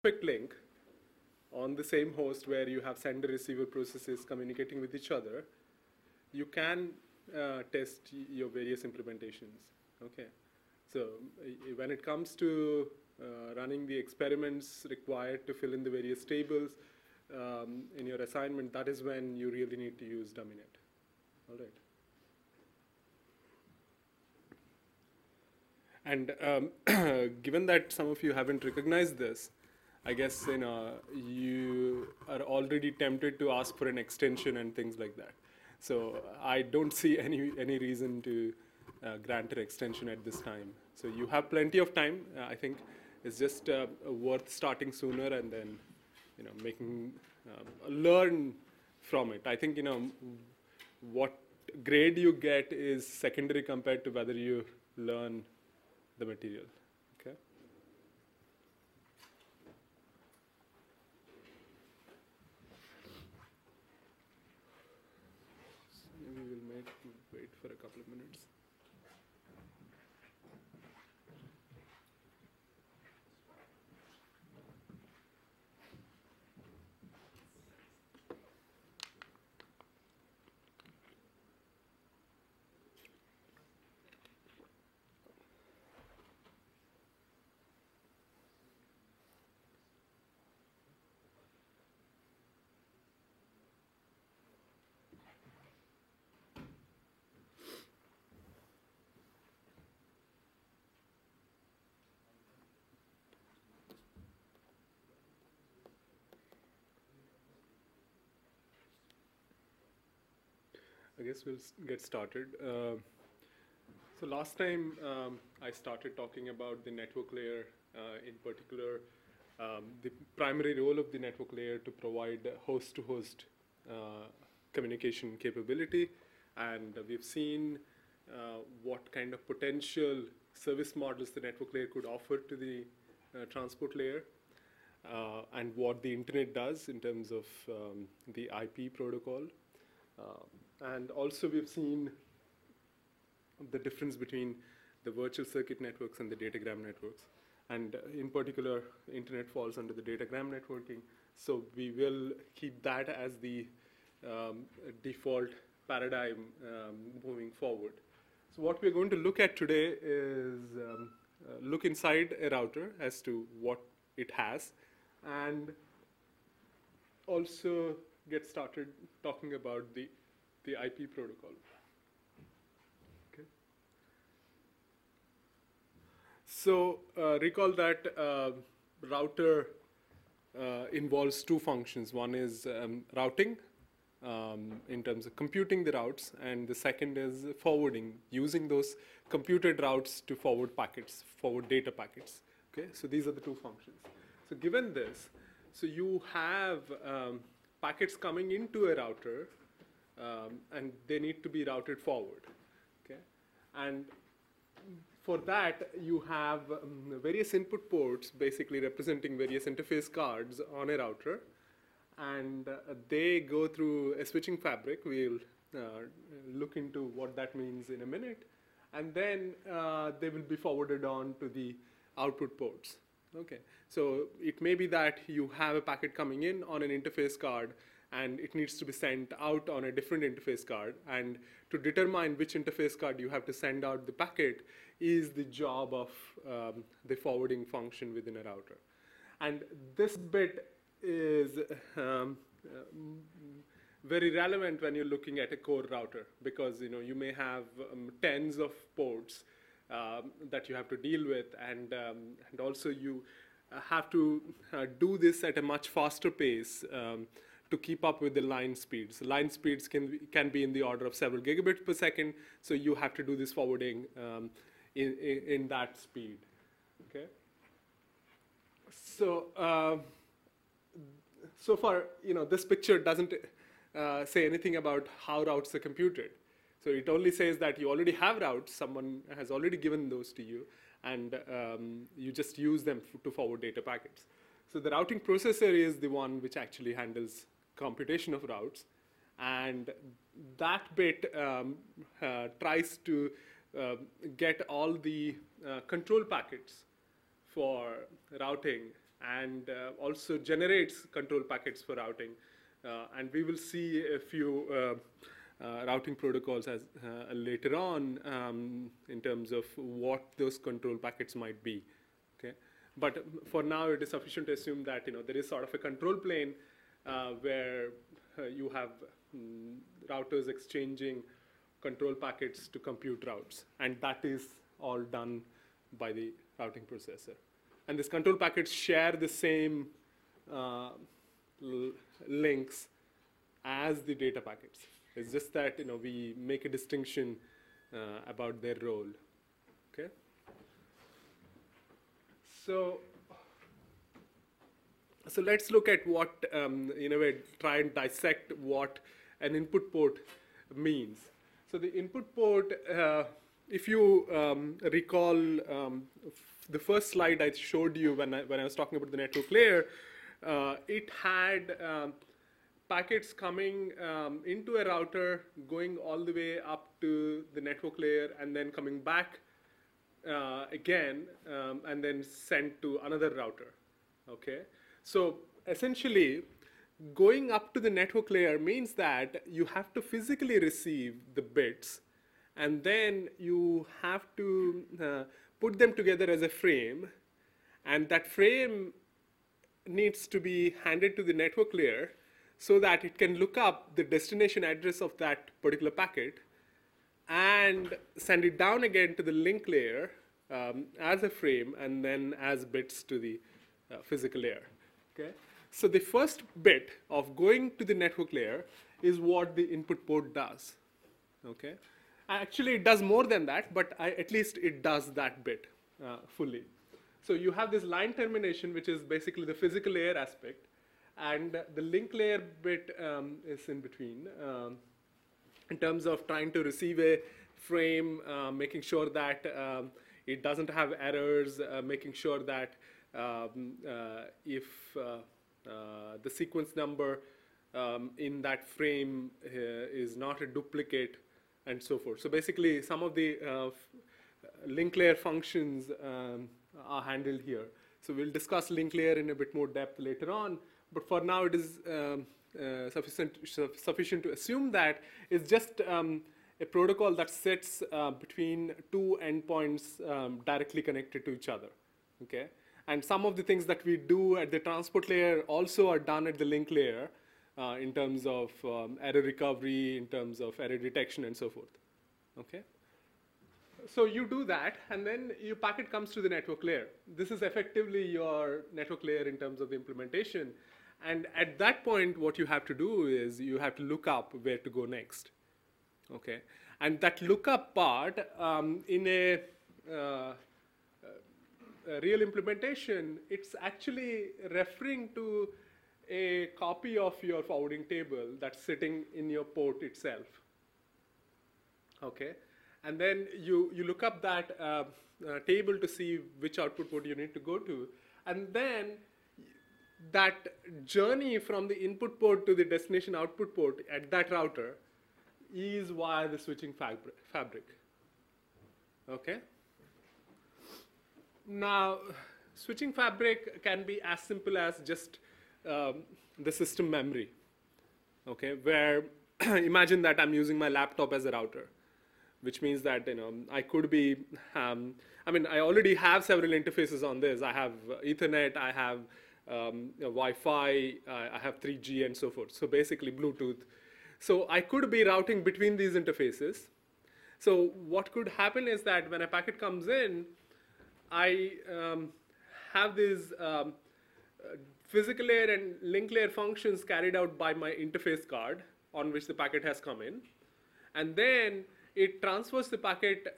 perfect link on the same host where you have sender receiver processes communicating with each other, you can test your various implementations. Okay, so when it comes to running the experiments required to fill in the various tables in your assignment, that is when you really need to use Dominet. All right. And given that some of you haven't recognized this, I guess you are already tempted to ask for an extension and things like that. So I don't see any reason to grant an extension at this time. So you have plenty of time. I think it's just worth starting sooner and then making learn from it. I think what grade you get is secondary compared to whether you learn the material. Okay. So maybe we'll wait for a couple of minutes. I guess we'll get started. So last time I started talking about the network layer, in particular, the primary role of the network layer to provide host-to-host communication capability. And we've seen what kind of potential service models the network layer could offer to the transport layer, and what the internet does in terms of the IP protocol. And also we've seen the difference between the virtual circuit networks and the datagram networks. And in particular, internet falls under the datagram networking. So we will keep that as the default paradigm moving forward. So what we're going to look at today is look inside a router as to what it has, and also get started talking about the IP protocol. Okay. So recall that router involves two functions. One is routing in terms of computing the routes, and the second is forwarding, using those computed routes to forward packets, forward data packets. Okay, so these are the two functions. So given this, so you have packets coming into a router, and they need to be routed forward. Okay, and for that you have various input ports, basically representing various interface cards on a router, and they go through a switching fabric. We'll look into what that means in a minute, and then they will be forwarded on to the output ports. Okay, so it may be that you have a packet coming in on an interface card, and it needs to be sent out on a different interface card. And to determine which interface card you have to send out the packet is the job of the forwarding function within a router. And this bit is very relevant when you're looking at a core router, because you may have tens of ports that you have to deal with, and also you have to do this at a much faster pace to keep up with the line speeds. Line speeds can be in the order of several gigabits per second, so you have to do this forwarding in that speed. Okay. So so far, this picture doesn't say anything about how routes are computed. So it only says that you already have routes, someone has already given those to you, and you just use them to forward data packets. So the routing processor is the one which actually handles computation of routes, and that bit tries to get all the control packets for routing and also generates control packets for routing. And we will see a few routing protocols as later on in terms of what those control packets might be. Okay, but for now it is sufficient to assume that there is sort of a control plane where you have routers exchanging control packets to compute routes, and that is all done by the routing processor. And these control packets share the same links as the data packets. It's just that we make a distinction about their role. Okay. So let's look at what in a way try and dissect what an input port means. So the input port, if you recall the first slide I showed you when I was talking about the network layer, it had packets coming into a router, going all the way up to the network layer, and then coming back again, and then sent to another router. Okay, so essentially, going up to the network layer means that you have to physically receive the bits, and then you have to put them together as a frame, and that frame needs to be handed to the network layer so that it can look up the destination address of that particular packet and send it down again to the link layer as a frame and then as bits to the physical layer. Okay? So the first bit of going to the network layer is what the input port does. Okay? Actually, it does more than that, but at least it does that bit fully. So you have this line termination, which is basically the physical layer aspect, and the link layer bit is in between in terms of trying to receive a frame, making sure that it doesn't have errors, making sure that if the sequence number in that frame is not a duplicate, and so forth. So basically, some of the link layer functions are handled here. So we'll discuss link layer in a bit more depth later on. But for now, it is sufficient to assume that it's just a protocol that sits between two endpoints directly connected to each other. Okay? And some of the things that we do at the transport layer also are done at the link layer in terms of error recovery, in terms of error detection, and so forth. Okay? So you do that, and then your packet comes to the network layer. This is effectively your network layer in terms of the implementation. And at that point, what you have to do is you have to look up where to go next. Okay? And that lookup part in a real implementation, it's actually referring to a copy of your forwarding table that's sitting in your port itself. Okay? And then you look up that table to see which output port you need to go to. And then that journey from the input port to the destination output port at that router is via the switching fabric. Okay? Now, switching fabric can be as simple as just the system memory. Okay? Where imagine that I'm using my laptop as a router, which means that I could be, I already have several interfaces on this. I have Ethernet, I have Wi-Fi, I have 3G, and so forth. So basically Bluetooth. So I could be routing between these interfaces. So what could happen is that when a packet comes in, I have these physical layer and link layer functions carried out by my interface card on which the packet has come in. And then it transfers the packet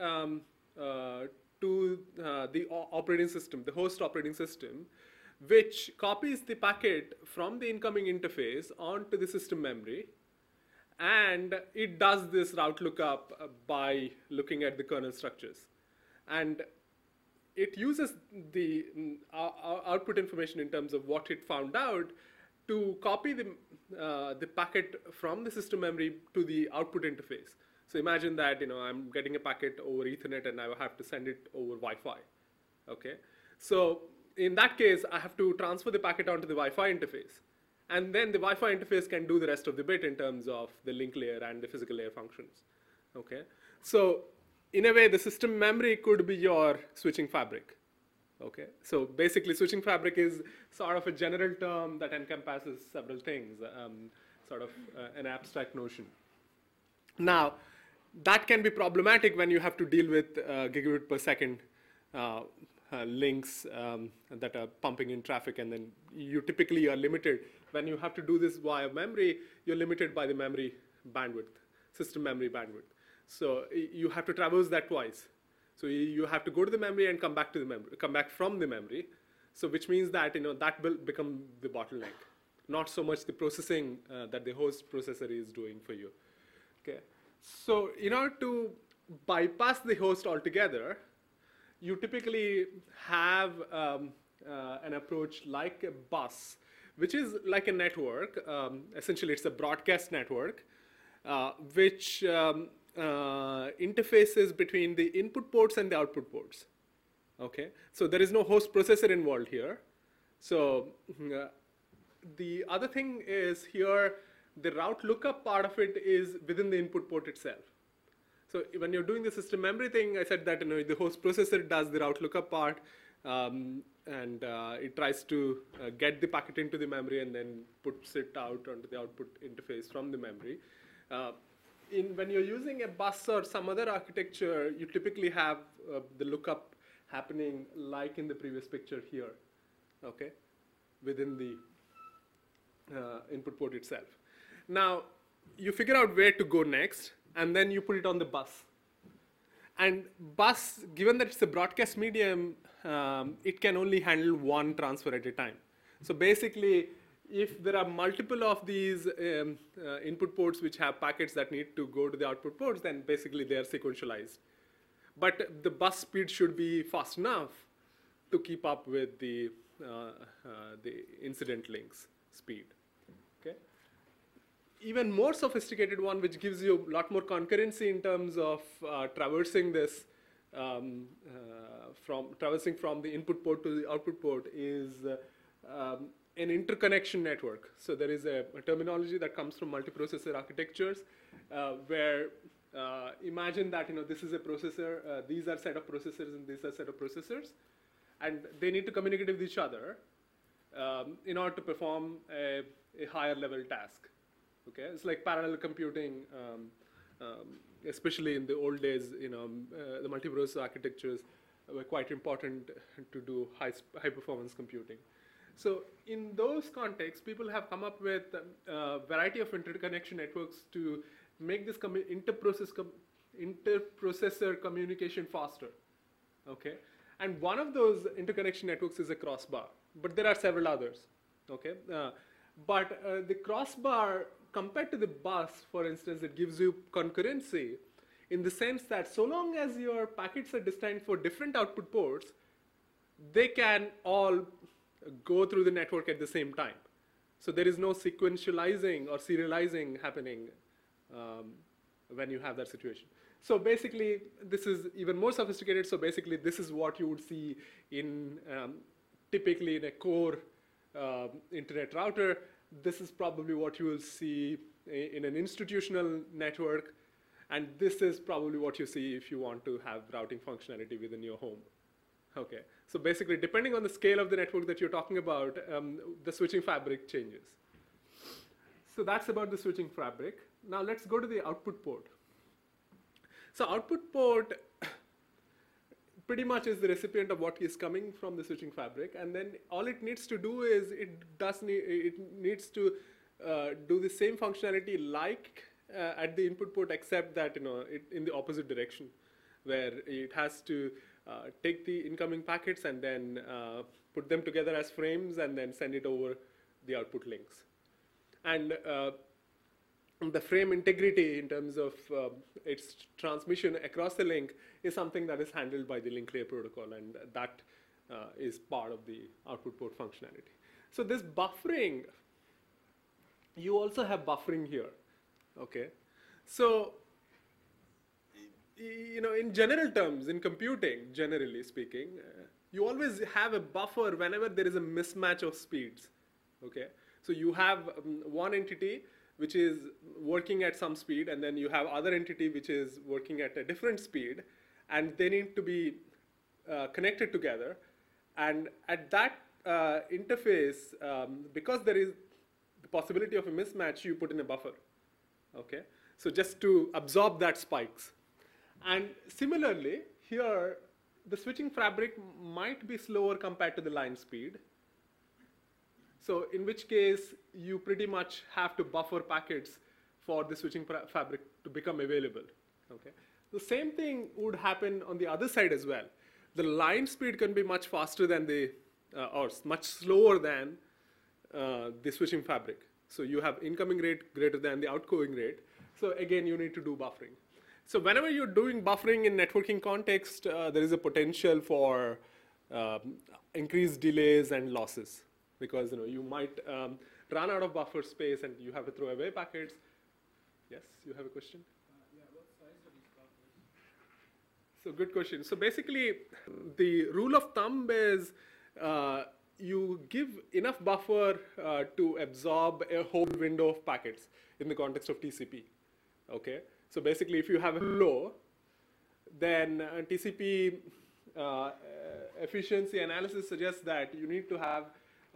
to the operating system, the host operating system, which copies the packet from the incoming interface onto the system memory. And it does this route lookup by looking at the kernel structures. And it uses the output information in terms of what it found out to copy the packet from the system memory to the output interface. So imagine that I'm getting a packet over Ethernet and I have to send it over Wi-Fi. Okay, so in that case, I have to transfer the packet onto the Wi-Fi interface. And then the Wi-Fi interface can do the rest of the bit in terms of the link layer and the physical layer functions. Okay? So in a way, the system memory could be your switching fabric. Okay? So basically, switching fabric is sort of a general term that encompasses several things, sort of an abstract notion. Now, that can be problematic when you have to deal with gigabit per second links that are pumping in traffic, and then you typically are limited. When you have to do this via memory, you're limited by the memory bandwidth, system memory bandwidth. So you have to traverse that twice. So you have to go to the memory and come back to the memory, come back from the memory. So which means that that will become the bottleneck, not so much the processing that the host processor is doing for you. Okay. So in order to bypass the host altogether, you typically have an approach like a bus, which is like a network. Essentially, it's a broadcast network, which interfaces between the input ports and the output ports. Okay, so there is no host processor involved here. So the other thing is here, the route lookup part of it is within the input port itself. So when you're doing the system memory thing, I said that the host processor does the route lookup part, and it tries to get the packet into the memory and then puts it out onto the output interface from the memory. When you're using a bus or some other architecture, you typically have the lookup happening like in the previous picture here, okay, within the input port itself. Now, you figure out where to go next, and then you put it on the bus. And bus, given that it's a broadcast medium, it can only handle one transfer at a time. So basically, if there are multiple of these input ports which have packets that need to go to the output ports, then basically they are sequentialized. But the bus speed should be fast enough to keep up with the incident links speed. Okay. Even more sophisticated one, which gives you a lot more concurrency in terms of traversing this, traversing from the input port to the output port, is an interconnection network. So there is a terminology that comes from multiprocessor architectures, where imagine that this is a processor, these are set of processors, and these are set of processors, and they need to communicate with each other in order to perform a higher level task. Okay, it's like parallel computing, especially in the old days. The multiprocessor architectures were quite important to do high performance computing. So in those contexts, people have come up with a variety of interconnection networks to make this interprocessor communication faster. Okay, and one of those interconnection networks is a crossbar, but there are several others. Okay, but the crossbar, compared to the bus, for instance, it gives you concurrency in the sense that so long as your packets are destined for different output ports, they can all go through the network at the same time. So there is no sequentializing or serializing happening when you have that situation. So basically, this is even more sophisticated. So basically, this is what you would see in typically in a core internet router. This is probably what you will see in an institutional network. And this is probably what you see if you want to have routing functionality within your home. Okay, so basically, depending on the scale of the network that you're talking about, the switching fabric changes. So that's about the switching fabric. Now let's go to the output port. So output port pretty much is the recipient of what is coming from the switching fabric, and then all it needs to do is it needs to do the same functionality like at the input port, except that in the opposite direction, where it has to take the incoming packets and then put them together as frames and then send it over the output links. And the frame integrity in terms of its transmission across the link is something that is handled by the link layer protocol, and that is part of the output port functionality. So this buffering, you also have buffering here, okay? So, in general terms, in computing, generally speaking, you always have a buffer whenever there is a mismatch of speeds. Okay, so you have one entity which is working at some speed, and then you have other entity which is working at a different speed, and they need to be connected together. And at that interface, because there is the possibility of a mismatch, you put in a buffer. Okay, so just to absorb that spikes. And similarly, here, the switching fabric might be slower compared to the line speed. So in which case, you pretty much have to buffer packets for the switching fabric to become available. Okay? The same thing would happen on the other side as well. The line speed can be much faster than the, or much slower than the switching fabric. So you have incoming rate greater than the outgoing rate. So again, you need to do buffering. So whenever you're doing buffering in networking context, there is a potential for increased delays and losses, because you might run out of buffer space and you have to throw away packets. Yes, you have a question? Yeah, what size are these buffers? So good question. So basically, the rule of thumb is you give enough buffer to absorb a whole window of packets in the context of TCP. Okay. So basically, if you have a flow, then TCP efficiency analysis suggests that you need to have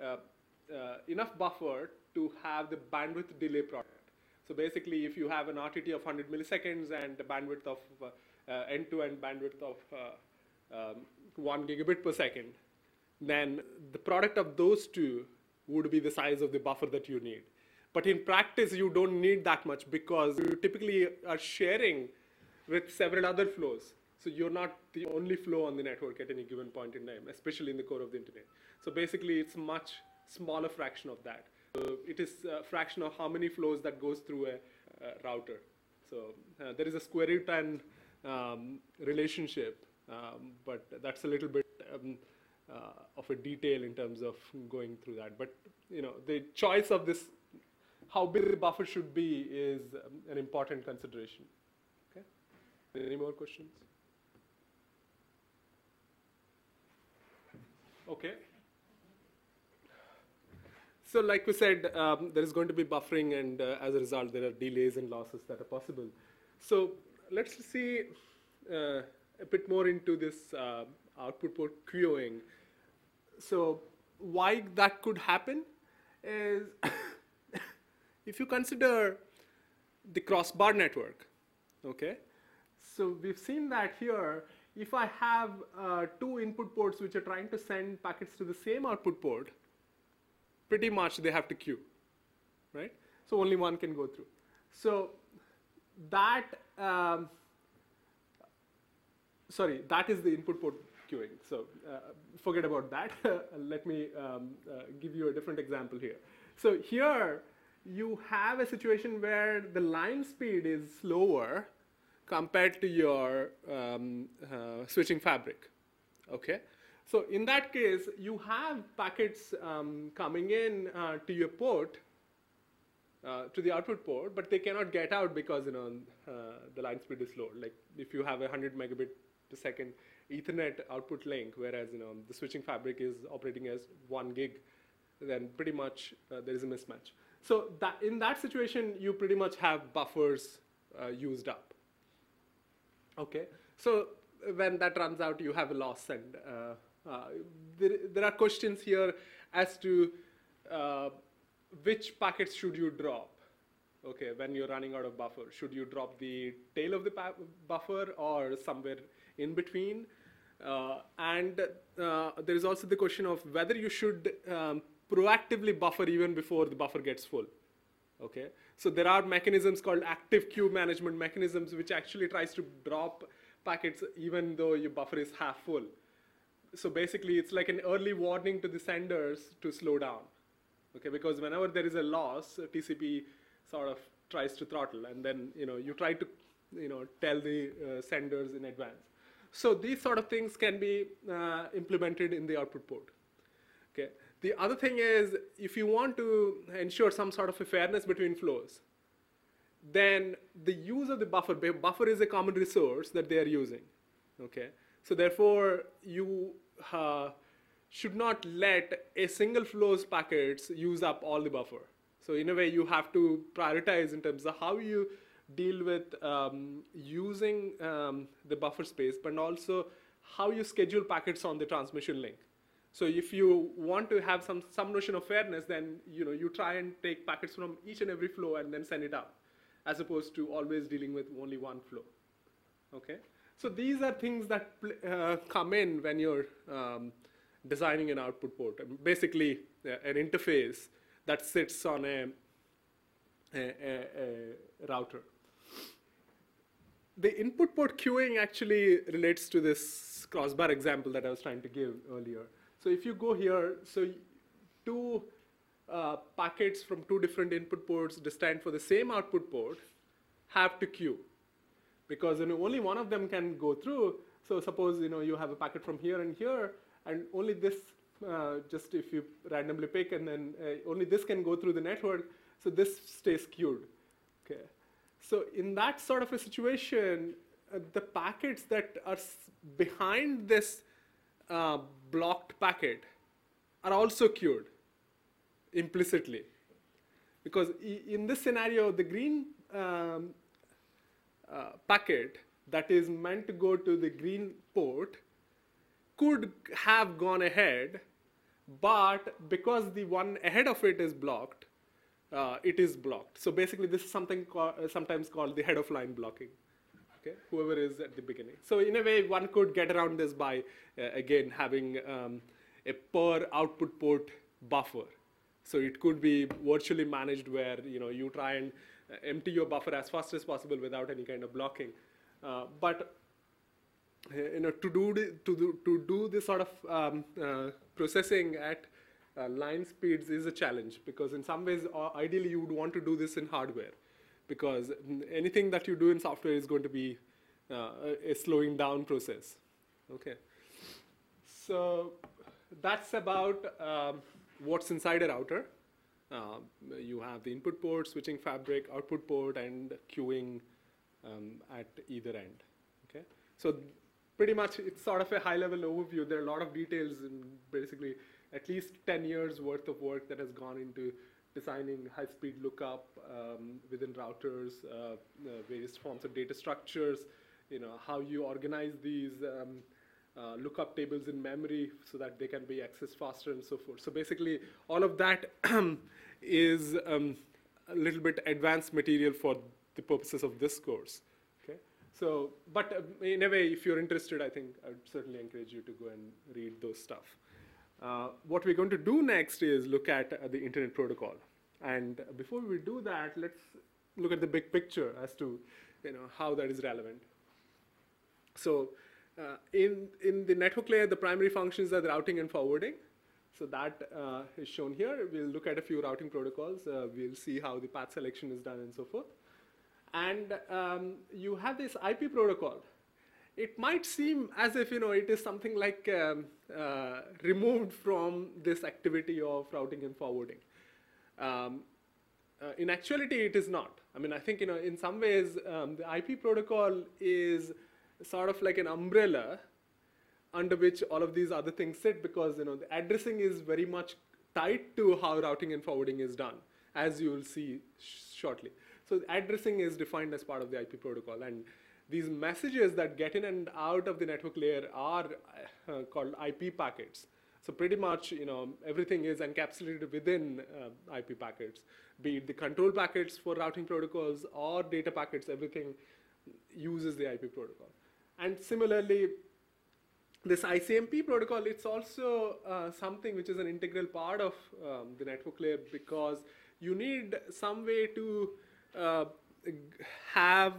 enough buffer to have the bandwidth delay product. So basically, if you have an RTT of 100 milliseconds and the bandwidth of end-to-end bandwidth of 1 gigabit per second, then the product of those two would be the size of the buffer that you need. But in practice, you don't need that much because you typically are sharing with several other flows. So you're not the only flow on the network at any given point in time, especially in the core of the internet. So basically, it's much smaller fraction of that. So it is a fraction of how many flows that goes through a router. So there is a square root and relationship, but that's a little bit of a detail in terms of going through that. But the choice of this, how big the buffer should be, is an important consideration. Okay. Any more questions? Okay. So like we said, there is going to be buffering, and as a result, there are delays and losses that are possible. So let's see a bit more into this output port queuing. So why that could happen is if you consider the crossbar network, okay? So we've seen that here, if I have two input ports which are trying to send packets to the same output port, pretty much they have to queue, right? So only one can go through. So that, that is the input port queuing. So forget about that. Let me give you a different example here. So here, you have a situation where the line speed is slower compared to your switching fabric, okay? So in that case, you have packets coming in to your port, to the output port, but they cannot get out because the line speed is slow. Like if you have a 100 megabit per second Ethernet output link, whereas the switching fabric is operating as 1 gig, then pretty much there is a mismatch. So that in that situation, you pretty much have buffers used up. Okay, so when that runs out, you have a loss, and there are questions here as to which packets should you drop. Okay, when you're running out of buffer, should you drop the tail of the buffer or somewhere in between? And there is also the question of whether you should proactively buffer even before the buffer gets full. Okay, so there are mechanisms called active queue management mechanisms, which actually tries to drop packets even though your buffer is half full. So basically, it's like an early warning to the senders to slow down. Okay, because whenever there is a loss, TCP sort of tries to throttle, and then you try to tell the senders in advance. So these sort of things can be implemented in the output port. Okay. The other thing is, if you want to ensure some sort of a fairness between flows, then the use of the buffer is a common resource that they are using. Okay. So therefore, you uh, should not let a single flow's packets use up all the buffer. So in a way, you have to prioritize in terms of how you deal with using the buffer space, but also how you schedule packets on the transmission link. So if you want to have some notion of fairness, then you try and take packets from each and every flow and then send it out, as opposed to always dealing with only one flow. Okay, so these are things that come in when you're designing an output port. Basically, an interface that sits on a router. The input port queuing actually relates to this crossbar example that I was trying to give earlier. So if you go here, so two packets from two different input ports destined for the same output port have to queue, because only one of them can go through. So suppose you have a packet from here and here, and only this, just if you randomly pick, and then only this can go through the network, so this stays queued. Okay. So in that sort of a situation, the packets that are behind this blocked packet are also queued implicitly. Because in this scenario, the green packet that is meant to go to the green port could have gone ahead, but because the one ahead of it is blocked, it is blocked. So basically, this is something sometimes called the head of line blocking. Okay, whoever is at the beginning. So in a way, one could get around this by again having a per output port buffer. So it could be virtually managed where you try and empty your buffer as fast as possible without any kind of blocking. But to do this sort of processing at line speeds is a challenge, because in some ways, ideally, you would want to do this in hardware, because anything that you do in software is going to be a slowing down process. Okay, so that's about what's inside a router. You have the input port, switching fabric, output port, and queuing at either end. Okay, so pretty much it's sort of a high-level overview. There are a lot of details, and basically at least 10 years worth of work that has gone into designing high-speed lookup within routers, various forms of data structures, how you organize these lookup tables in memory so that they can be accessed faster and so forth. So basically, all of that is a little bit advanced material for the purposes of this course. Okay, so but in a way, if you're interested, I think I would certainly encourage you to go and read those stuff. What we're going to do next is look at the Internet Protocol. And before we do that, let's look at the big picture as to how that is relevant. So in the network layer, the primary functions are the routing and forwarding. So that is shown here. We'll look at a few routing protocols. We'll see how the path selection is done and so forth. And you have this IP protocol. It might seem as if it is something like removed from this activity of routing and forwarding. In actuality, it is not. I mean, I think in some ways the IP protocol is sort of like an umbrella under which all of these other things sit, because the addressing is very much tied to how routing and forwarding is done, as you will see shortly. So addressing is defined as part of the IP protocol, and these messages that get in and out of the network layer are called IP packets. So pretty much, everything is encapsulated within IP packets, be it the control packets for routing protocols or data packets. Everything uses the IP protocol. And similarly, this ICMP protocol, it's also something which is an integral part of the network layer, because you need some way to have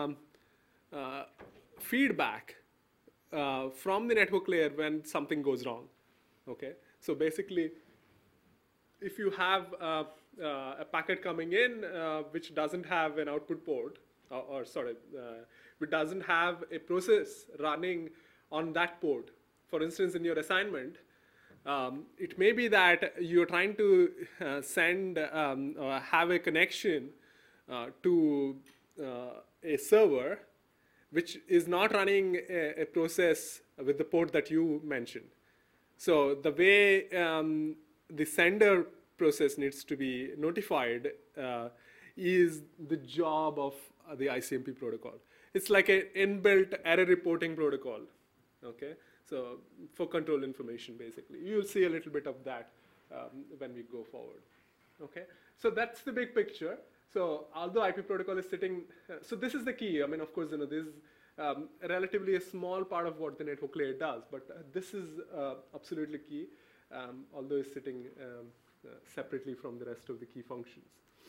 feedback from the network layer when something goes wrong. Okay, so basically, if you have a packet coming in which doesn't have an output port, which doesn't have a process running on that port, for instance, in your assignment, it may be that you're trying to send or have a connection to a server which is not running a process with the port that you mentioned. So the way the sender process needs to be notified is the job of the ICMP protocol. It's like an inbuilt error reporting protocol, okay? So for control information, basically. You'll see a little bit of that when we go forward, okay? So that's the big picture. So although IP protocol is sitting, so this is the key. I mean, of course, this is relatively a small part of what the network layer does, but this is absolutely key, although it's sitting separately from the rest of the key functions.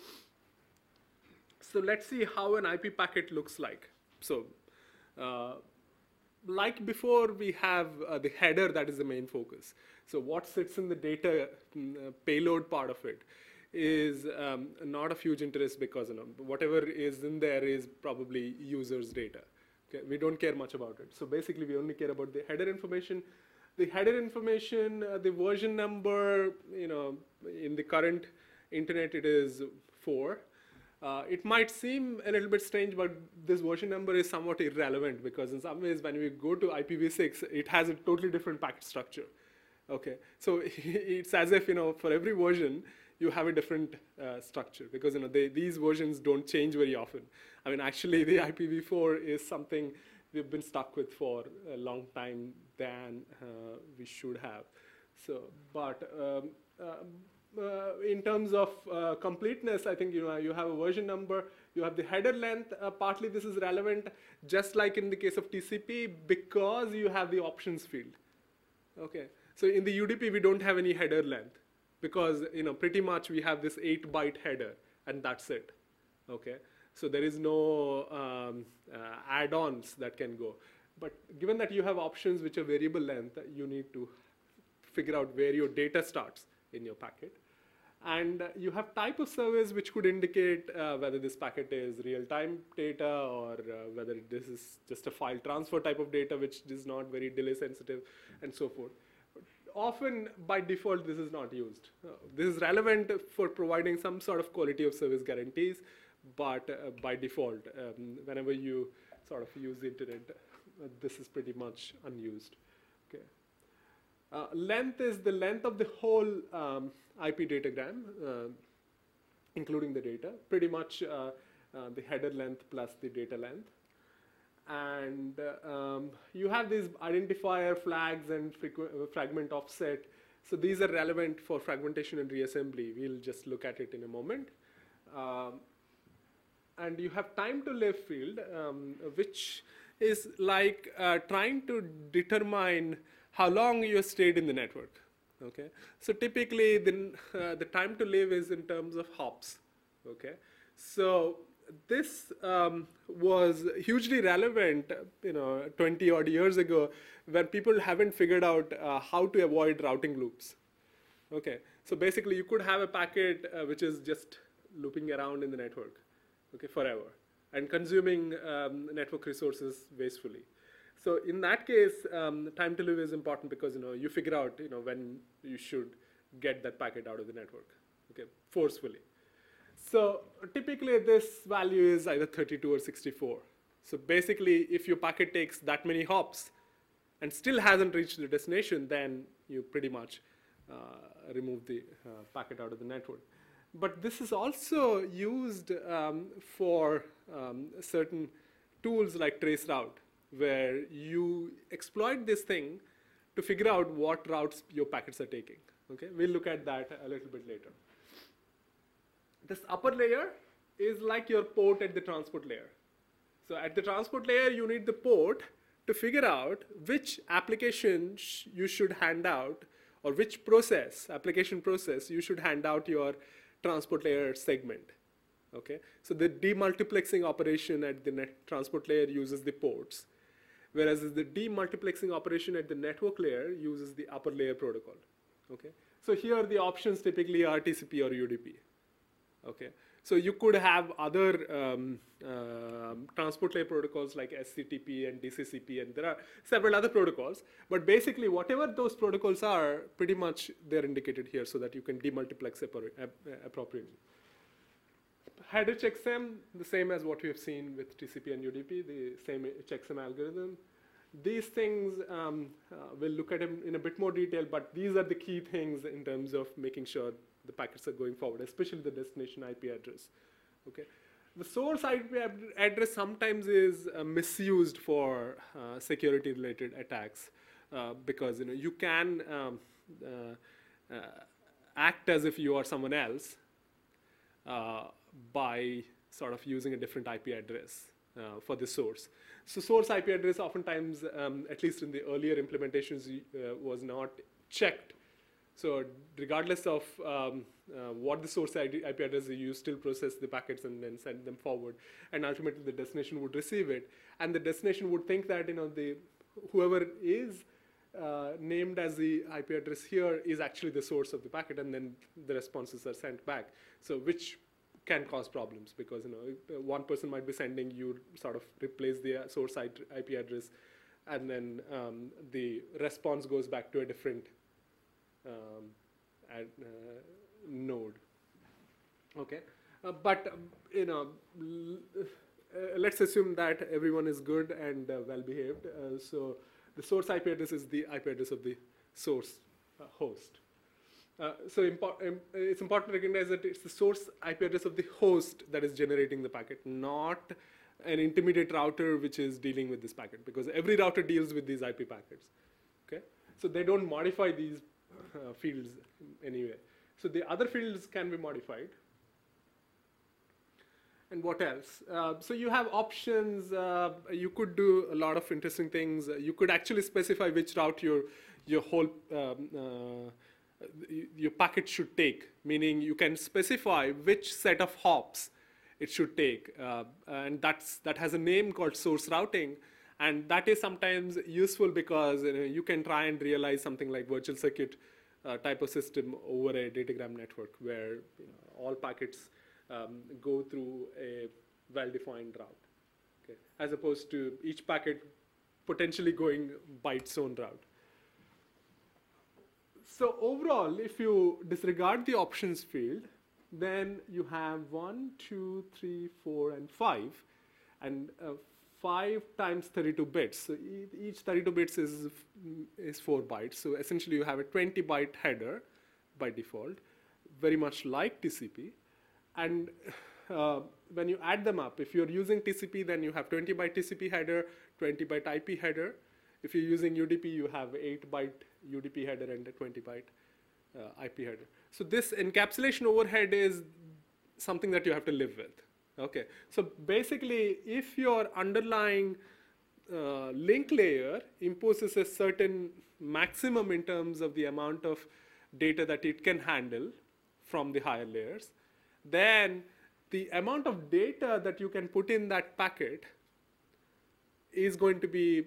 So let's see how an IP packet looks like. So like before, we have the header that is the main focus. So what sits in the data payload part of it is not of huge interest because whatever is in there is probably users' data. Okay? We don't care much about it. So basically, we only care about the header information. The header information, the version number, in the current internet, it is 4. It might seem a little bit strange, but this version number is somewhat irrelevant because in some ways, when we go to IPv6, it has a totally different packet structure. Okay, so it's as if for every version you have a different structure because these versions don't change very often. I mean, actually, the IPv4 is something we've been stuck with for a long time than we should have. So, but in terms of completeness, I think you have a version number, you have the header length. Partly this is relevant, just like in the case of TCP, because you have the options field. Okay, so in the UDP we don't have any header length because pretty much we have this 8-byte header and that's it. Okay, so there is no add-ons that can go. But given that you have options which are variable length, you need to figure out where your data starts in your packet. And you have type of service which could indicate whether this packet is real-time data or whether this is just a file transfer type of data which is not very delay sensitive and so forth. Often, by default, this is not used. This is relevant for providing some sort of quality of service guarantees, but by default, whenever you sort of use the internet, this is pretty much unused. Okay. Length is the length of the whole IP datagram, including the data, pretty much the header length plus the data length. And you have these identifier flags and fragment offset. So these are relevant for fragmentation and reassembly. We'll just look at it in a moment. And you have time to live field, which is like trying to determine how long you stayed in the network. Okay, so typically the time to live is in terms of hops. Okay, so this was hugely relevant, 20 odd years ago, when people haven't figured out how to avoid routing loops. Okay, so basically you could have a packet which is just looping around in the network, okay, forever, and consuming network resources wastefully. So in that case, time to live is important because you figure out when you should get that packet out of the network, okay, forcefully. So typically this value is either 32 or 64. So basically, if your packet takes that many hops and still hasn't reached the destination, then you pretty much remove the packet out of the network. But this is also used for certain tools like traceroute, where you exploit this thing to figure out what routes your packets are taking. Okay, we'll look at that a little bit later. This upper layer is like your port at the transport layer. So at the transport layer, you need the port to figure out which application you should hand out, or which application process you should hand out your transport layer segment. Okay, so the demultiplexing operation at the transport layer uses the ports, whereas the demultiplexing operation at the network layer uses the upper layer protocol. Okay, so here the options typically are TCP or UDP. Okay, so you could have other transport layer protocols like SCTP and DCCP, and there are several other protocols. But basically, whatever those protocols are, pretty much they're indicated here so that you can demultiplex appropriately. Header checksum, the same as what we have seen with TCP and UDP, the same checksum algorithm. these things we'll look at them in a bit more detail, but these are the key things in terms of making sure the packets are going forward, especially the destination IP address. Okay, the source IP address sometimes is misused for security-related attacks because you can act as if you are someone else by sort of using a different IP address for the source. So source IP address oftentimes, at least in the earlier implementations, was not checked. So regardless of what the source IP address is, you still process the packets and then send them forward. And ultimately the destination would receive it. And the destination would think that whoever is named as the IP address here is actually the source of the packet, and then the responses are sent back. So which can cause problems because one person might be sending, you sort of replace the source IP address, and then the response goes back to a different node. Okay, but let's assume that everyone is good and well behaved. So the source IP address is the IP address of the source host. So it's important to recognize that it's the source IP address of the host that is generating the packet, not an intermediate router which is dealing with this packet, because every router deals with these IP packets. Okay, so they don't modify these fields anyway. So the other fields can be modified. And what else? So you have options. You could do a lot of interesting things. You could actually specify which route your whole your packet should take, meaning you can specify which set of hops it should take, and that has a name called source routing, and that is sometimes useful because you can try and realize something like virtual circuit type of system over a datagram network where all packets go through a well-defined route, okay, as opposed to each packet potentially going by its own route. So overall, if you disregard the options field, then you have 1, 2, 3, 4, and 5, and 5 times 32 bits. So each 32 bits is 4 bytes. So essentially, you have a 20-byte header by default, very much like TCP. And when you add them up, if you're using TCP, then you have 20-byte TCP header, 20-byte IP header. If you're using UDP, you have 8-byte UDP header and a 20-byte IP header. So this encapsulation overhead is something that you have to live with. Okay, so basically, if your underlying link layer imposes a certain maximum in terms of the amount of data that it can handle from the higher layers, then the amount of data that you can put in that packet is going to be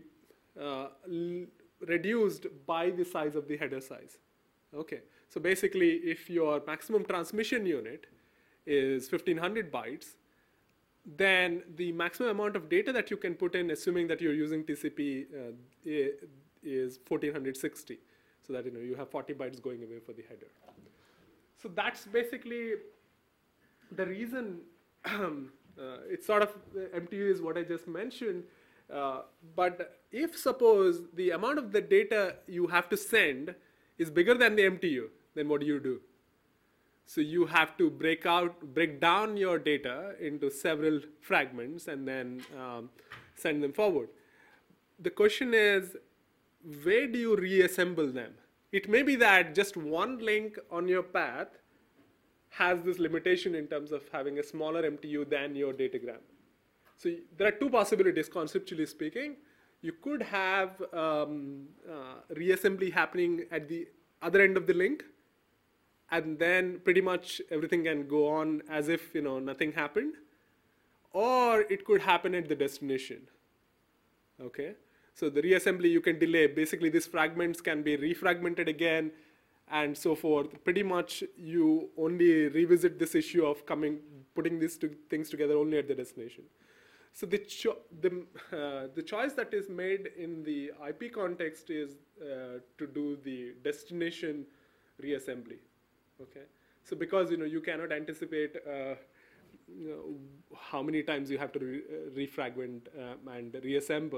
reduced by the size of the header size. Okay, so basically, if your maximum transmission unit is 1500 bytes, then the maximum amount of data that you can put in, assuming that you're using TCP, is 1460. So that you have 40 bytes going away for the header. So that's basically the reason. It's sort of MTU is what I just mentioned. But if suppose the amount of the data you have to send is bigger than the MTU, then what do? So you have to break down your data into several fragments and then send them forward. The question is, where do you reassemble them? It may be that just one link on your path has this limitation in terms of having a smaller MTU than your datagram. So there are two possibilities, conceptually speaking. You could have reassembly happening at the other end of the link, and then pretty much everything can go on as if nothing happened, or it could happen at the destination. Okay, so the reassembly you can delay. Basically, these fragments can be refragmented again, and so forth. Pretty much, you only revisit this issue of putting these two things together only at the destination. So the choice that is made in the IP context is to do the destination reassembly. Okay, so because you cannot anticipate how many times you have to refragment and reassemble.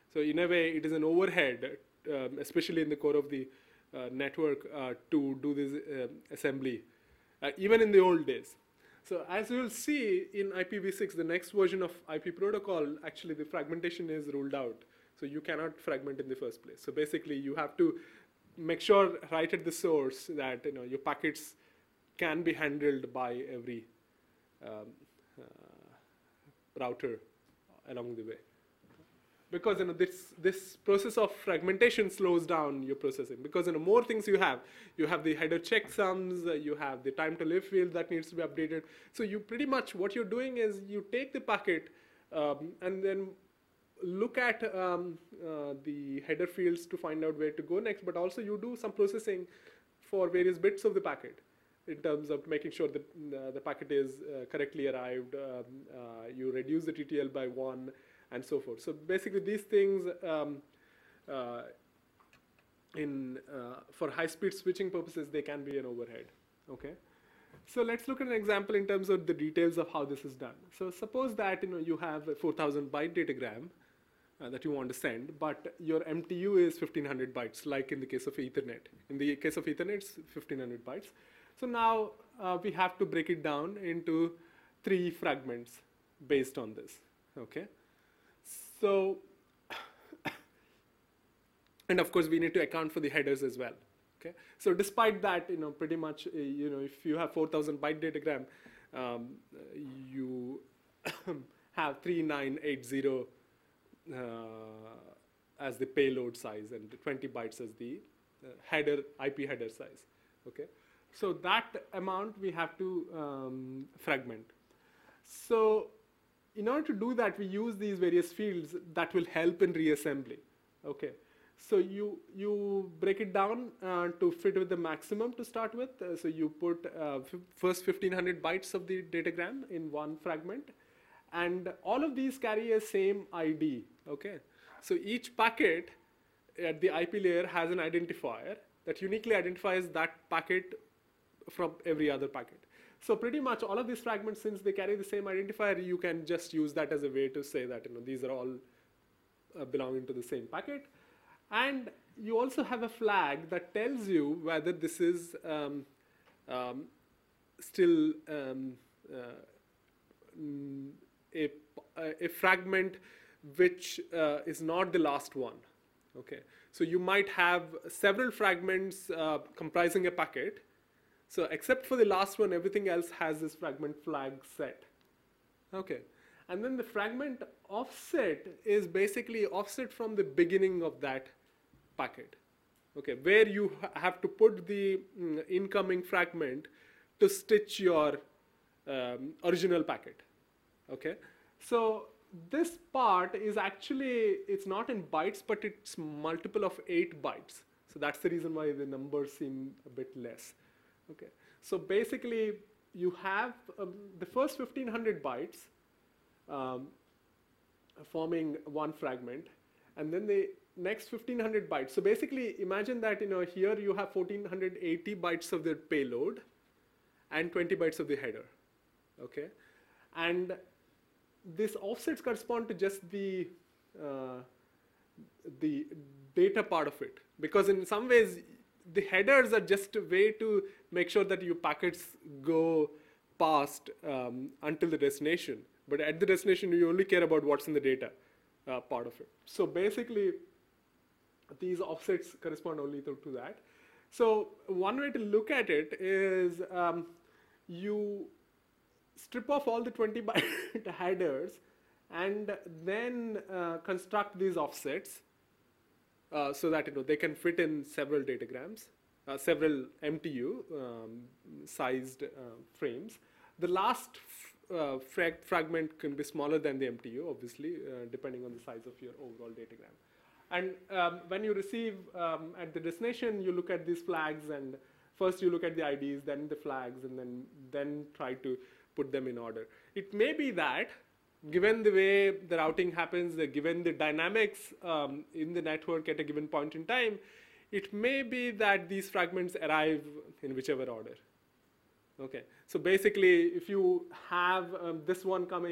So in a way, it is an overhead, especially in the core of the network, to do this assembly, even in the old days. So as you will see in IPv6, the next version of IP protocol, actually the fragmentation is ruled out. So you cannot fragment in the first place. So basically, you have to make sure right at the source that your packets can be handled by every router along the way. Because this process of fragmentation slows down your processing. Because more things you have the header checksums, you have the time to live field that needs to be updated. So you pretty much what you're doing is you take the packet and then look at the header fields to find out where to go next. But also you do some processing for various bits of the packet in terms of making sure that the packet is correctly arrived. You reduce the TTL by 1. And so forth. So basically, these things for high-speed switching purposes, they can be an overhead. Okay. So let's look at an example in terms of the details of how this is done. So suppose that you have a 4,000 byte datagram that you want to send, but your MTU is 1,500 bytes, like in the case of Ethernet. In the case of Ethernet, it's 1,500 bytes. So now we have to break it down into 3 fragments based on this. Okay. So, and of course, we need to account for the headers as well. Okay. So despite that, pretty much, if you have 4,000 byte datagram, you have 3980 as the payload size and 20 bytes as the IP header size. Okay. So that amount we have to fragment. So in order to do that, we use these various fields that will help in reassembly. Okay, so you break it down to fit with the maximum to start with. So you put first 1,500 bytes of the datagram in one fragment, and all of these carry a same ID. Okay, so each packet at the IP layer has an identifier that uniquely identifies that packet from every other packet. So pretty much all of these fragments, since they carry the same identifier, you can just use that as a way to say that these are all belonging to the same packet. And you also have a flag that tells you whether this is still a fragment which is not the last one. Okay, so you might have several fragments comprising a packet. So except for the last one, everything else has this fragment flag set. Okay, and then the fragment offset is basically offset from the beginning of that packet. Okay, where you have to put the incoming fragment to stitch your original packet. Okay, so this part is actually, it's not in bytes, but it's multiple of 8 bytes. So that's the reason why the numbers seem a bit less. Okay, so basically you have the first 1,500 bytes forming one fragment, and then the next 1,500 bytes. So basically imagine that here you have 1,480 bytes of the payload and 20 bytes of the header. Okay, and these offsets correspond to just the data part of it, because in some ways the headers are just a way to make sure that your packets go past until the destination. But at the destination, you only care about what's in the data part of it. So basically, these offsets correspond only to that. So one way to look at it is you strip off all the 20 byte headers and then construct these offsets so that they can fit in several datagrams, several MTU sized frames. The last fragment can be smaller than the MTU, obviously, depending on the size of your overall datagram. And when you receive at the destination, you look at these flags, and first you look at the IDs, then the flags, and then try to put them in order. It may be that, given the way the routing happens, given the dynamics in the network at a given point in time, it may be that these fragments arrive in whichever order. Okay, so basically, if you have this one coming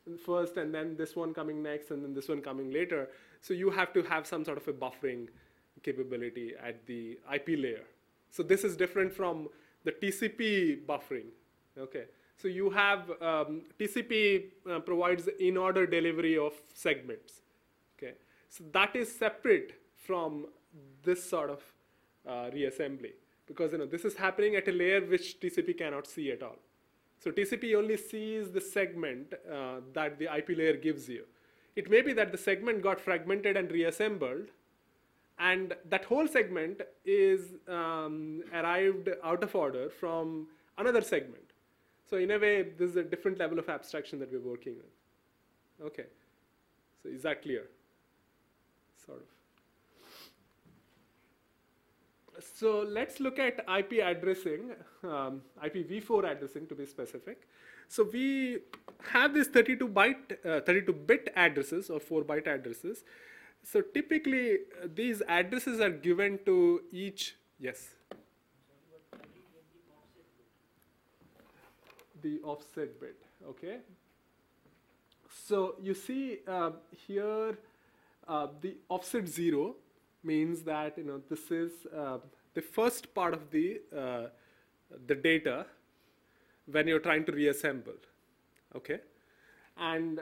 first, and then this one coming next, and then this one coming later. So you have to have some sort of a buffering capability at the IP layer. So this is different from the TCP buffering. Okay. So you have TCP provides in-order delivery of segments. Okay. So that is separate from this sort of reassembly, because this is happening at a layer which TCP cannot see at all. So TCP only sees the segment that the IP layer gives you. It may be that the segment got fragmented and reassembled, and that whole segment is arrived out of order from another segment. So in a way, this is a different level of abstraction that we're working with. Okay. So is that clear? Sort of. So let's look at IP addressing, IPv4 addressing to be specific. So we have these 32-bit addresses or 4-byte addresses. So typically, these addresses are given to each, yes? The offset bit, okay? So you see here, the offset 0 means that this is the first part of the data when you're trying to reassemble, okay? And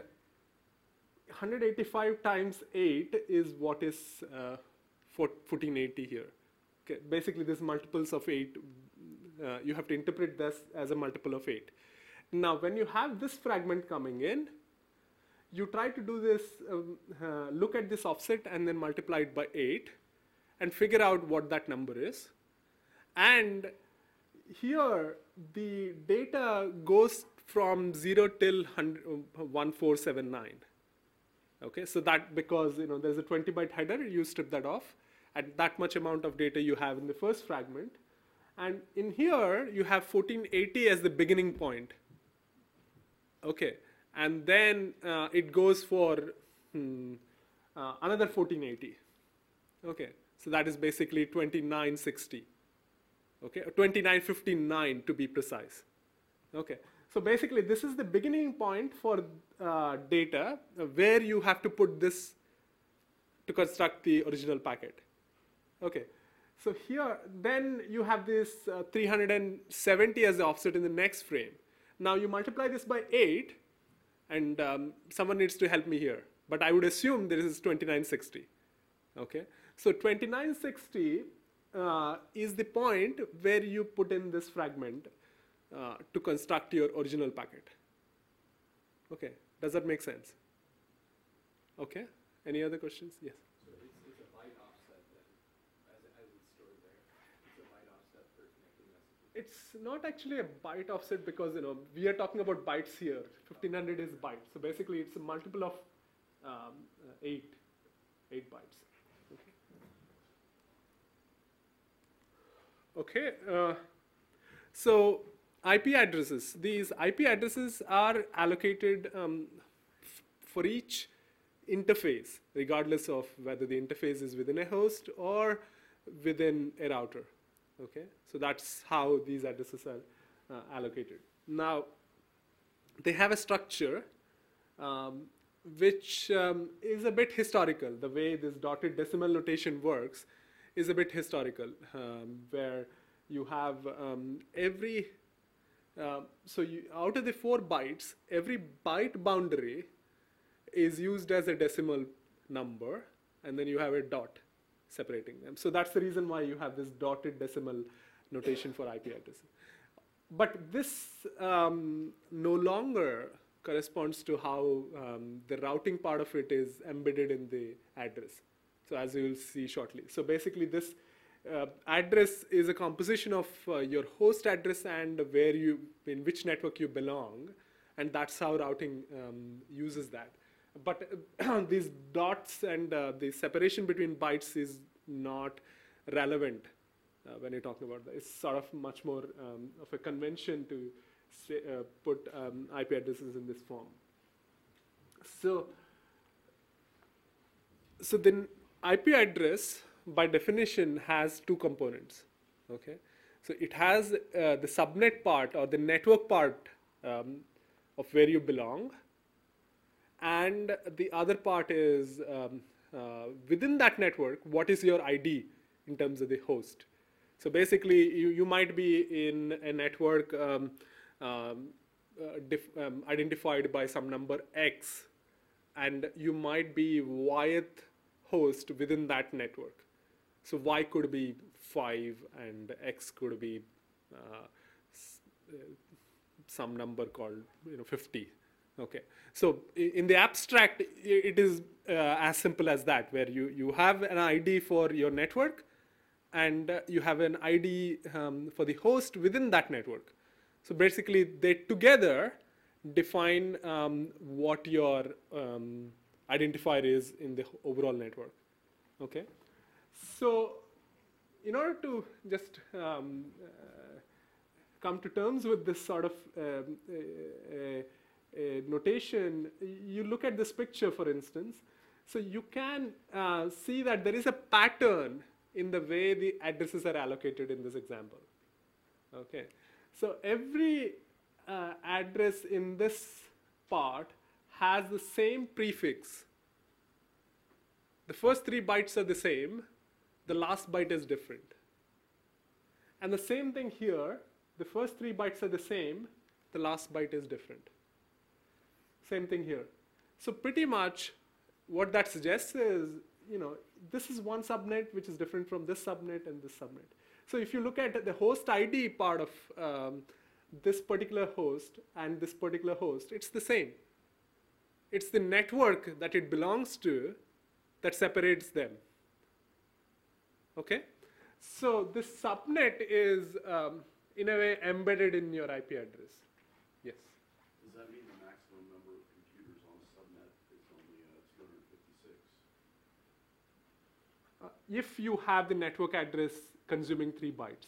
185 times 8 is what is 1480 here. Okay, basically this multiples of 8. You have to interpret this as a multiple of 8. Now, when you have this fragment coming in, you try to do this, look at this offset and then multiply it by 8 and figure out what that number is. And here, the data goes from 0 till 1479. Okay, so that because there's a 20-byte header, you strip that off, and that much amount of data you have in the first fragment. And in here, you have 1480 as the beginning point. Okay, and then it goes for another 1480. Okay, so that is basically 2960. Okay, 2959 to be precise. Okay, so basically this is the beginning point for data where you have to put this to construct the original packet. Okay, so here then you have this 370 as the offset in the next frame. Now you multiply this by 8, and someone needs to help me here. But I would assume this is 2960. Okay, so 2960 is the point where you put in this fragment to construct your original packet. Okay, does that make sense? Okay, any other questions? Yes. So it's a byte offset then, as it's stored there. It's a byte offset for connecting messages. It's not actually a byte offset because we are talking about bytes here. 1500 is bytes, so basically it's a multiple of 8 bytes. Okay, so IP addresses. These IP addresses are allocated for each interface, regardless of whether the interface is within a host or within a router. Okay, so that's how these addresses are allocated. Now, they have a structure which is a bit historical. The way this dotted decimal notation works is a bit historical, where you have every, so out of the 4 bytes, every byte boundary is used as a decimal number, and then you have a dot separating them. So that's the reason why you have this dotted decimal notation for IP addresses. But this no longer corresponds to how the routing part of it is embedded in the address. So as you will see shortly. So basically this address is a composition of your host address and where in which network you belong, and that's how routing uses that. But these dots and the separation between bytes is not relevant when you're talking about that. It's sort of much more of a convention to say, put IP addresses in this form. So then IP address, by definition, has 2 components. Okay, so it has the subnet part or the network part of where you belong, And the other part is within that network, what is your ID in terms of the host? So basically, you might be in a network identified by some number X, and you might be Yth host within that network. So Y could be 5 and X could be some number called 50. Okay, so in the abstract, it is as simple as that, where you have an ID for your network, and you have an ID for the host within that network. So basically, they together define what your identifier is in the overall network. Okay, so in order to just come to terms with this sort of notation, you look at this picture, for instance. So you can see that there is a pattern in the way the addresses are allocated in this example. Okay, so every address in this part has the same prefix. The first 3 bytes are the same, the last byte is different. And the same thing here, the first 3 bytes are the same, the last byte is different. Same thing here. So pretty much what that suggests is, this is one subnet which is different from this subnet and this subnet. So if you look at the host ID part of this particular host and this particular host, it's the same. It's the network that it belongs to that separates them. Okay? So this subnet is, in a way, embedded in your IP address. Yes? Does that mean the maximum number of computers on a subnet is only 256? If you have the network address consuming 3 bytes.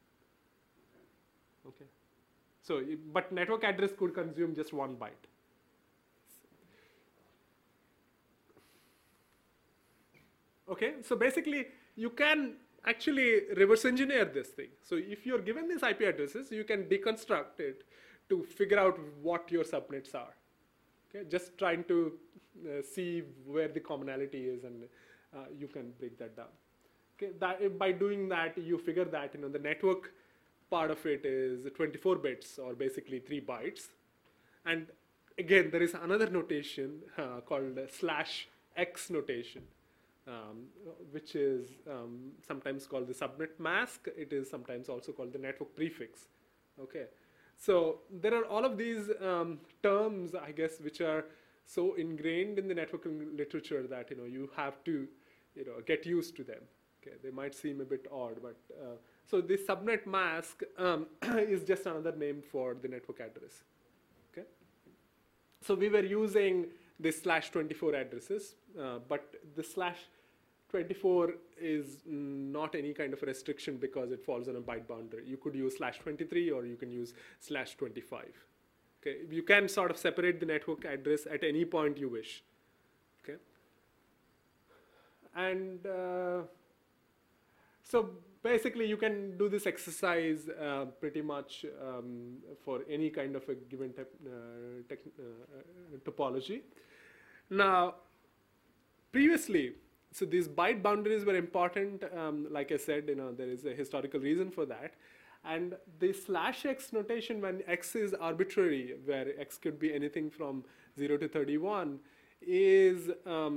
Okay. So, but network address could consume just 1 byte. Okay, so basically you can actually reverse engineer this thing. So if you're given these IP addresses, you can deconstruct it to figure out what your subnets are. Okay, just trying to see where the commonality is, and you can break that down. Okay, by doing that, you figure that the network part of it is 24 bits, or basically 3 bytes. And again, there is another notation called /x notation, which is sometimes called the subnet mask. It is sometimes also called the network prefix. Okay, so there are all of these terms, I guess, which are so ingrained in the networking literature that you have to get used to them. Okay, they might seem a bit odd, but so the subnet mask is just another name for the network address. Okay, so we were using the /24 addresses, but the /24 is not any kind of a restriction because it falls on a byte boundary. You could use /23 or you can use /25. Okay, you can sort of separate the network address at any point you wish. Okay, and so basically you can do this exercise pretty much for any kind of a given topology. Now, previously, so these byte boundaries were important. Like I said, there is a historical reason for that. And the /x notation, when x is arbitrary, where x could be anything from 0 to 31, is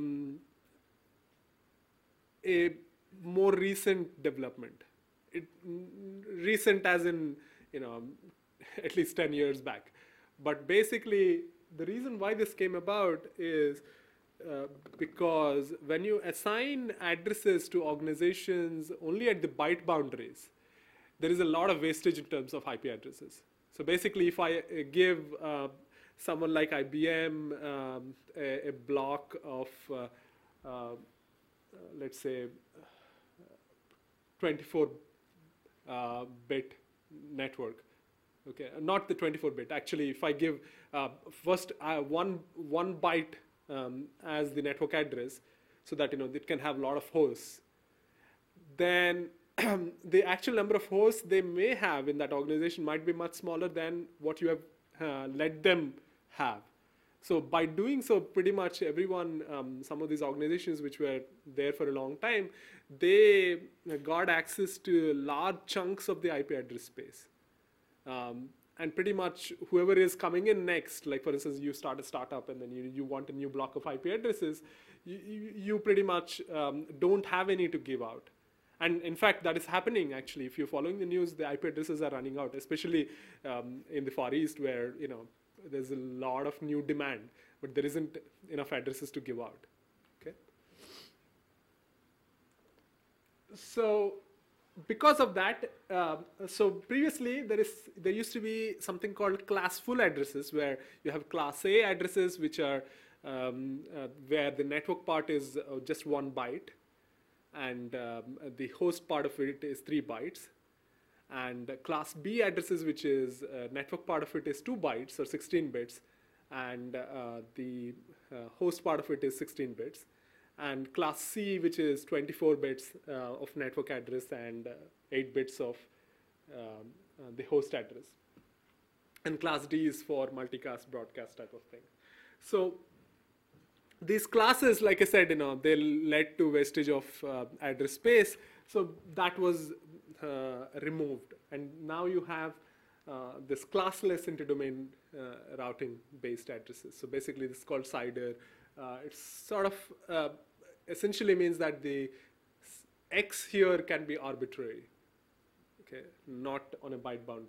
a more recent development. Recent as in, at least 10 years back. But basically, the reason why this came about is because when you assign addresses to organizations only at the byte boundaries, there is a lot of wastage in terms of IP addresses. So basically, if I give someone like IBM a block of, let's say, 24-bit network, okay, not the 24-bit. Actually, if I give first one byte as the network address, so that it can have a lot of hosts, then the actual number of hosts they may have in that organization might be much smaller than what you have let them have. So by doing so, pretty much everyone, some of these organizations which were there for a long time, they got access to large chunks of the IP address space. And pretty much whoever is coming in next, like for instance, you start a startup and then you want a new block of IP addresses, you pretty much don't have any to give out. And in fact, that is happening actually. If you're following the news, the IP addresses are running out, especially in the Far East where, there's a lot of new demand, but there isn't enough addresses to give out. Okay. So because of that, so previously there used to be something called class full addresses, where you have class A addresses, which are where the network part is just 1 byte, and the host part of it is 3 bytes. And class B addresses, which is network part of it is 2 bytes or 16 bits, and the host part of it is 16 bits. And class C, which is 24 bits of network address and 8 bits of the host address. And class D is for multicast, broadcast type of thing. So these classes, like I said, they led to wastage of address space. So that was removed, and now you have this classless interdomain routing based addresses. So basically this is called CIDR. It's sort of essentially means that the X here can be arbitrary, okay, not on a byte bound